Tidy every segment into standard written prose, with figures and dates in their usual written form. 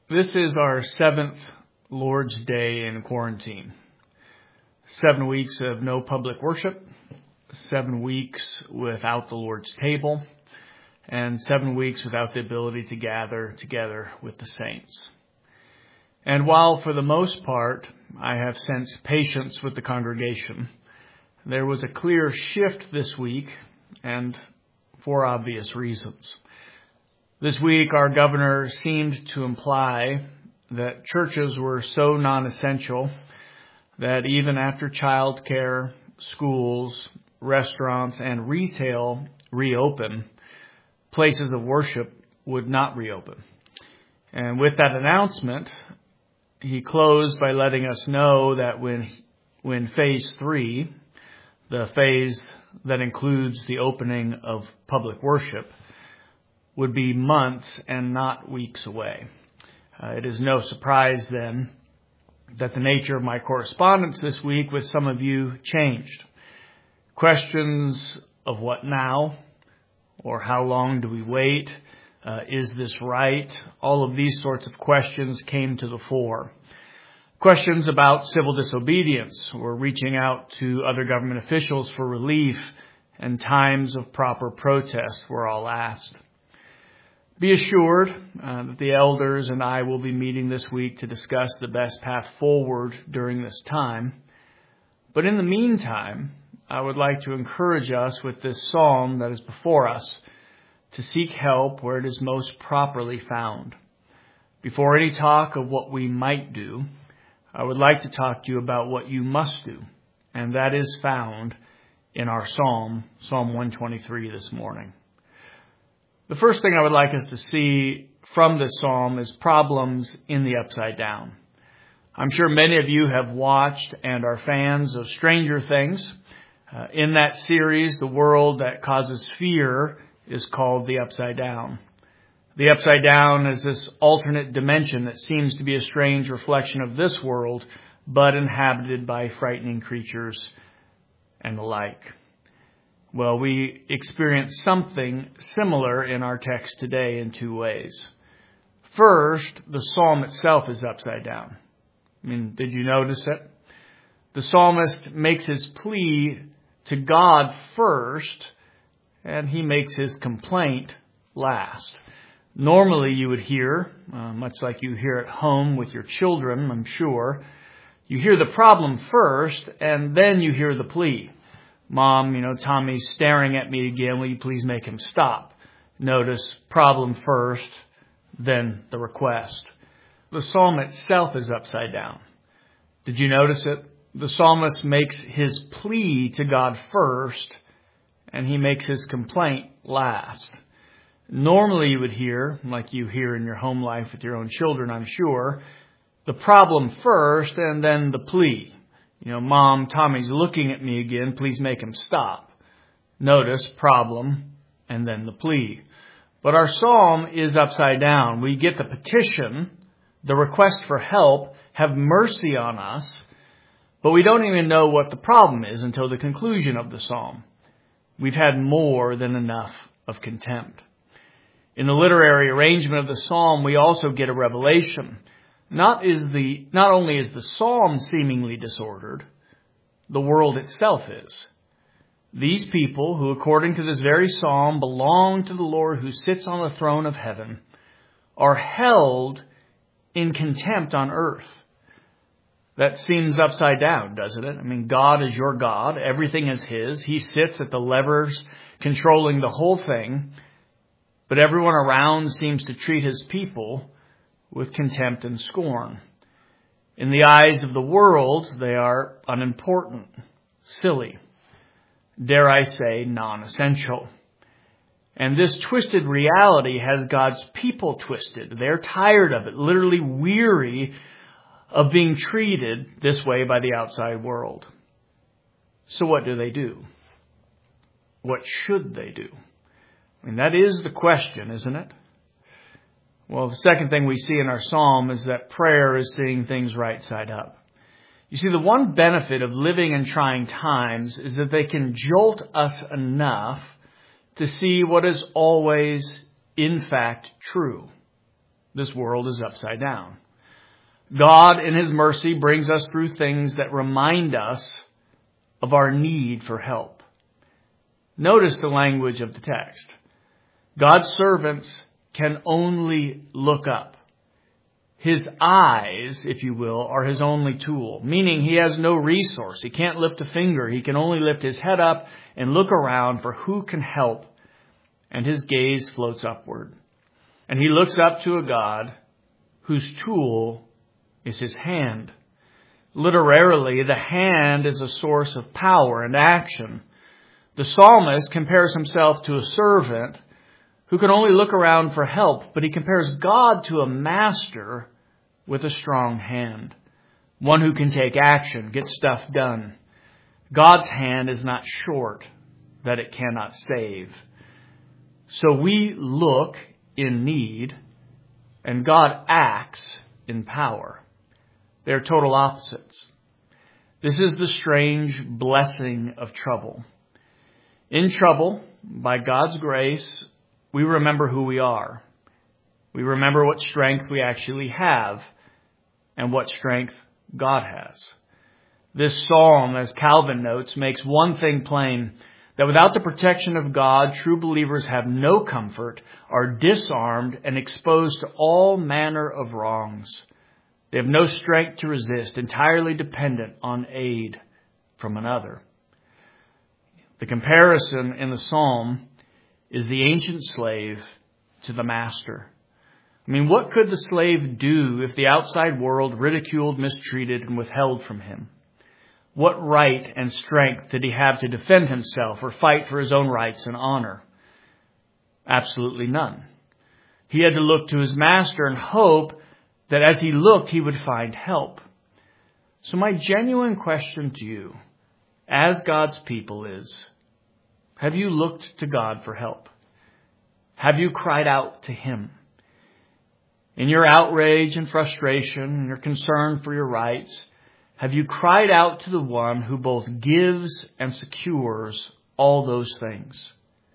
This is our 7th Lord's Day in quarantine. 7 weeks of no public worship, 7 weeks without the Lord's table, and 7 weeks without the ability to gather together with the saints. And while for the most part I have sensed patience with the congregation, there was a clear shift this week, and for obvious reasons. This week, our governor seemed to imply that churches were so non-essential that even after childcare, schools, restaurants, and retail reopen, places of worship would not reopen. And with that announcement, he closed by letting us know that when phase 3, the phase that includes the opening of public worship, would be months and not weeks away. It is no surprise then that the nature of my correspondence this week with some of you changed. Questions of what now, or how long do we wait, is this right? All of these sorts of questions came to the fore. Questions about civil disobedience or reaching out to other government officials for relief and times of proper protest were all asked. Be assured that the elders and I will be meeting this week to discuss the best path forward during this time. But in the meantime, I would like to encourage us with this psalm that is before us to seek help where it is most properly found. Before any talk of what we might do, I would like to talk to you about what you must do, and that is found in our Psalm 123 this morning. The first thing I would like us to see from this psalm is problems in the upside down. I'm sure many of you have watched and are fans of Stranger Things. In that series, the world that causes fear is called the upside down. The upside down is this alternate dimension that seems to be a strange reflection of this world, but inhabited by frightening creatures and the like. Well, we experience something similar in our text today in two ways. First, the psalm itself is upside down. Did you notice it? The psalmist makes his plea to God first, and he makes his complaint last. Normally you would hear, much like you hear at home with your children, I'm sure, you hear the problem first, and then you hear the plea. Mom, Tommy's staring at me again. Will you please make him stop? Notice problem first, then the request. The psalm itself is upside down. Did you notice it? The psalmist makes his plea to God first, and he makes his complaint last. Normally you would hear, like you hear in your home life with your own children, I'm sure, the problem first and then the plea. Mom, Tommy's looking at me again. Please make him stop. Notice problem and then the plea. But our psalm is upside down. We get the petition, the request for help, have mercy on us, but we don't even know what the problem is until the conclusion of the psalm. We've had more than enough of contempt. In the literary arrangement of the psalm, we also get a revelation. Not only is the psalm seemingly disordered, the world itself is. These people who, according to this very psalm, belong to the Lord who sits on the throne of heaven, are held in contempt on earth. That seems upside down, doesn't it? God is your God. Everything is His. He sits at the levers controlling the whole thing. But everyone around seems to treat His people with contempt and scorn. In the eyes of the world, they are unimportant, silly, dare I say, non-essential. And this twisted reality has God's people twisted. They're tired of it, literally weary of being treated this way by the outside world. So what do? What should they do? That is the question, isn't it? Well, the second thing we see in our psalm is that prayer is seeing things right side up. You see, the one benefit of living in trying times is that they can jolt us enough to see what is always, in fact, true. this world is upside down. God, in His mercy, brings us through things that remind us of our need for help. Notice the language of the text. God's servants can only look up. His eyes, if you will, are His only tool, meaning He has no resource. He can't lift a finger. He can only lift His head up and look around for who can help, and His gaze floats upward. And He looks up to a God whose tool is His hand. Literally, the hand is a source of power and action. The psalmist compares himself to a servant who can only look around for help, but he compares God to a master with a strong hand, one who can take action, get stuff done. God's hand is not short, that it cannot save. So we look in need, and God acts in power. They are total opposites. This is the strange blessing of trouble. In trouble, by God's grace, we remember who we are. We remember what strength we actually have and what strength God has. This psalm, as Calvin notes, makes one thing plain, that without the protection of God, true believers have no comfort, are disarmed, and exposed to all manner of wrongs. They have no strength to resist, entirely dependent on aid from another. The comparison in the psalm is the ancient slave to the master. I mean, what could the slave do if the outside world ridiculed, mistreated, and withheld from him? What right and strength did he have to defend himself or fight for his own rights and honor? Absolutely none. He had to look to his master and hope that as he looked, he would find help. So my genuine question to you, as God's people, is, have you looked to God for help? Have you cried out to Him? In your outrage and frustration and your concern for your rights, have you cried out to the one who both gives and secures all those things?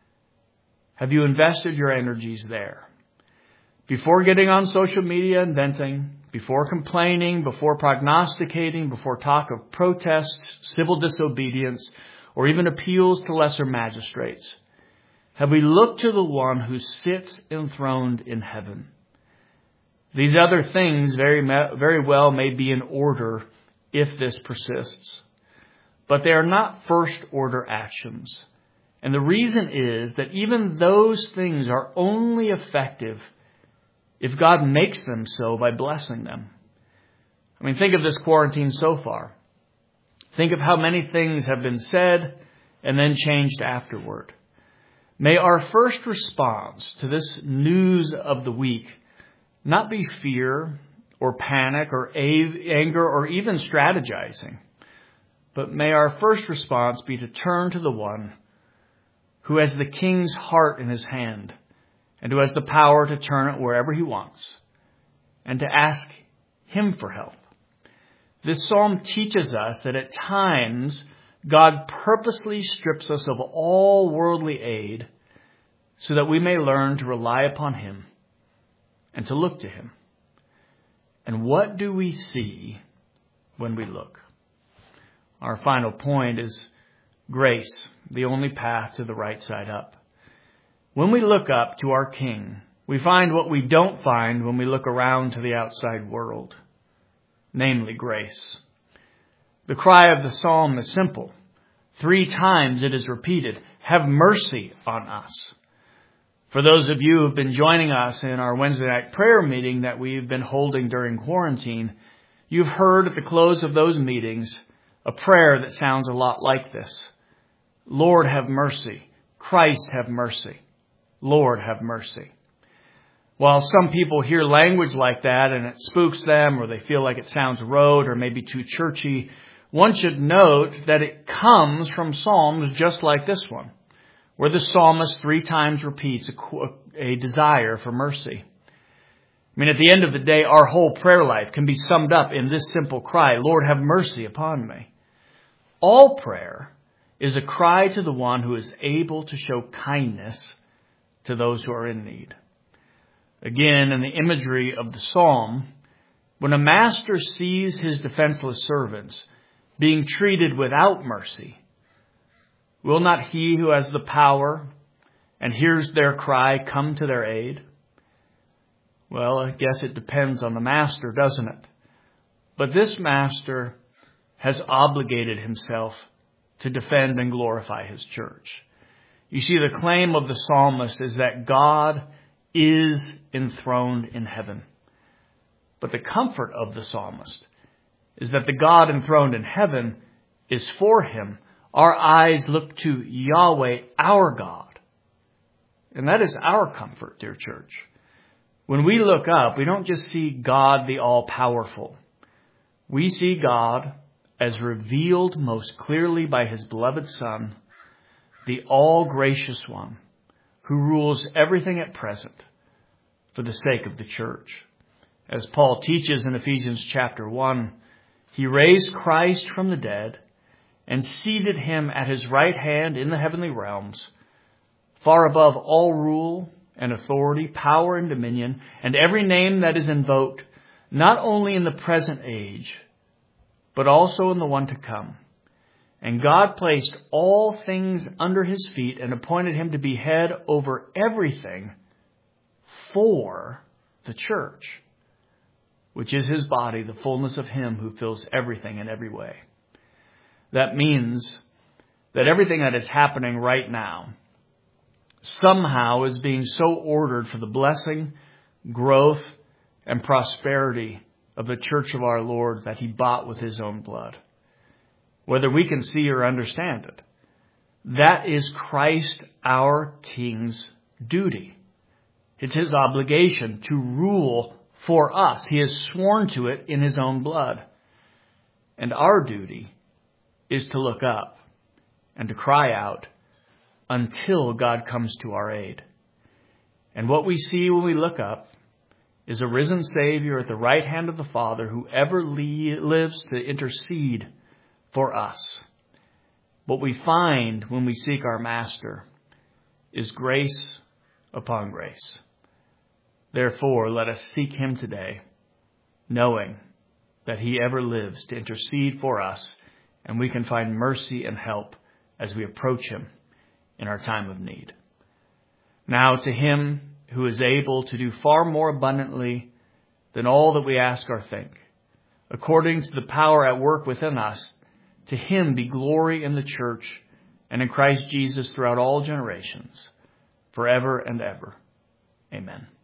Have you invested your energies there? Before getting on social media and venting, before complaining, before prognosticating, before talk of protests, civil disobedience, or even appeals to lesser magistrates, have we looked to the one who sits enthroned in heaven? These other things very well may be in order if this persists, but they are not first order actions. And the reason is that even those things are only effective if God makes them so by blessing them. I mean, think of this quarantine so far. Think of how many things have been said and then changed afterward. May our first response to this news of the week not be fear or panic or anger or even strategizing, but may our first response be to turn to the one who has the king's heart in his hand and who has the power to turn it wherever he wants, and to ask Him for help. This psalm teaches us that at times God purposely strips us of all worldly aid so that we may learn to rely upon Him and to look to Him. And what do we see when we look? Our final point is grace, the only path to the right side up. When we look up to our King, we find what we don't find when we look around to the outside world, namely grace. The cry of the psalm is simple. 3 times it is repeated, have mercy on us. For those of you who have been joining us in our Wednesday night prayer meeting that we've been holding during quarantine, you've heard at the close of those meetings a prayer that sounds a lot like this. Lord, have mercy. Christ, have mercy. Lord, have mercy. While some people hear language like that and it spooks them, or they feel like it sounds rote or maybe too churchy, one should note that it comes from Psalms just like this one, where the psalmist 3 times repeats a desire for mercy. I mean, at the end of the day, our whole prayer life can be summed up in this simple cry, Lord, have mercy upon me. All prayer is a cry to the one who is able to show kindness to those who are in need. Again, in the imagery of the psalm, when a master sees his defenseless servants being treated without mercy, will not he who has the power and hears their cry come to their aid? Well, I guess it depends on the master, doesn't it? But this master has obligated himself to defend and glorify his church. You see, the claim of the psalmist is that God is enthroned in heaven. But the comfort of the psalmist is that the God enthroned in heaven is for him. Our eyes look to Yahweh, our God. And that is our comfort, dear church. When we look up, we don't just see God the all-powerful. We see God as revealed most clearly by his beloved Son, the all-gracious one, who rules everything at present for the sake of the church. As Paul teaches in Ephesians chapter 1, he raised Christ from the dead and seated him at his right hand in the heavenly realms, far above all rule and authority, power and dominion, and every name that is invoked, not only in the present age, but also in the one to come. And God placed all things under his feet and appointed him to be head over everything for the church, which is his body, the fullness of him who fills everything in every way. That means that everything that is happening right now somehow is being so ordered for the blessing, growth, and prosperity of the church of our Lord that he bought with his own blood. Whether we can see or understand it, that is Christ our King's duty. It's his obligation to rule for us. He has sworn to it in his own blood. And our duty is to look up and to cry out until God comes to our aid. And what we see when we look up is a risen Savior at the right hand of the Father who ever lives to intercede for us. What we find when we seek our Master is grace upon grace. Therefore, let us seek him today, knowing that he ever lives to intercede for us, and we can find mercy and help as we approach him in our time of need. Now to him who is able to do far more abundantly than all that we ask or think, according to the power at work within us, to him be glory in the church and in Christ Jesus throughout all generations, forever and ever. Amen.